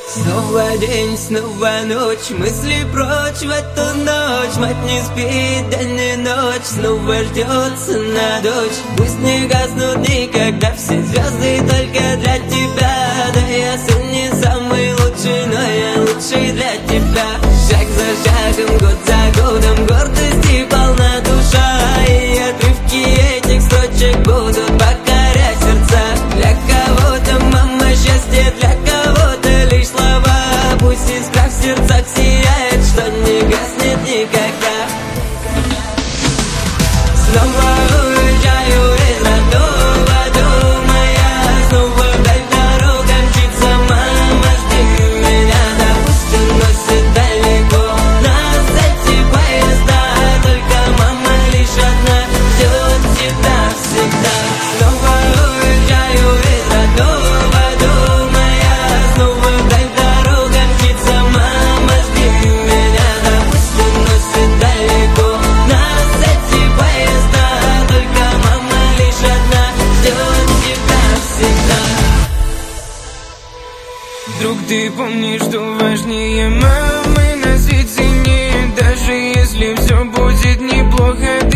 Снова день, снова ночь, мысли прочь в эту ночь. Мать не спит день и ночь, снова ждется на дочь. Пусть не гаснут никогда все звезды только для тебя. Да я сын не самый лучший, но я лучший для тебя. Шаг за шагом, год за годом, гордости полна душа. И отрывки этих строчек будут покорять сердца. Для кого-то мама счастье, для кого-то лишь слова. Пусть искра в сердцах сияет, что не гаснет никогда. Снова уезжаю из родного дома я. Снова вдаль дорога мчится, мама, жди меня. Да пусть уносит далеко нас эти поезда. Только мама лишь одна ждет тебя всегда. Снова уезжаю из родного дома я. Снова вдаль дорога мчится, мама, жди меня. Да пусть уносит далеко нас эти поезда. Только мама лишь одна ждет тебя всегда. Вдруг ты помнишь, что важнее мамы на свете нет. Даже если все будет неплохо,